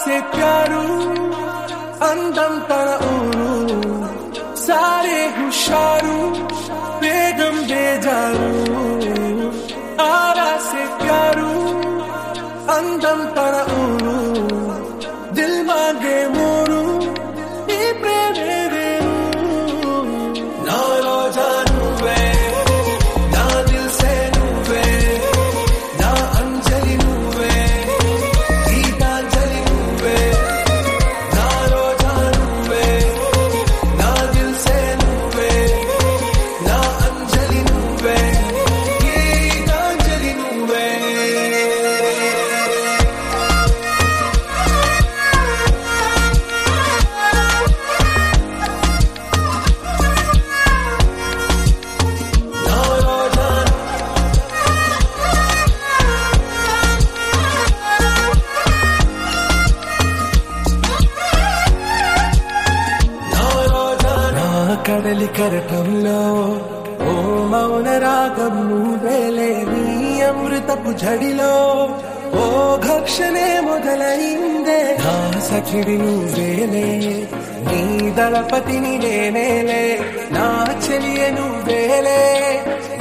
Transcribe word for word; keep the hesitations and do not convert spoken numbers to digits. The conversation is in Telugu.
से प्यारू అందం తన ఊరు సారే హుషారు బేగం బేజారు ఆరా से प्यारू అందం తన ఊరు దిల్ మాంగే మోరు ఈ ప్రేమే వేరు నా రోజా నువ్వే నా దిల్ సే నువ్వే నా అంజలి నువ్వే గీతాంజలి నువ్వే నా రోజా నువ్వే నా దిల్ సే నువ్వే నా అంజలి నువ్వే గీతాంజలి నువ్వే కడలి కరటంలో ఓ మౌన రాగం నువ్వేలే నీ అమృతపు జడిలో ఓ ఘర్షణే మొదలైందే నా సఖిడి నువ్వేలే నీ దళపతిని నేనేలే నా చెలియ నువ్వేలే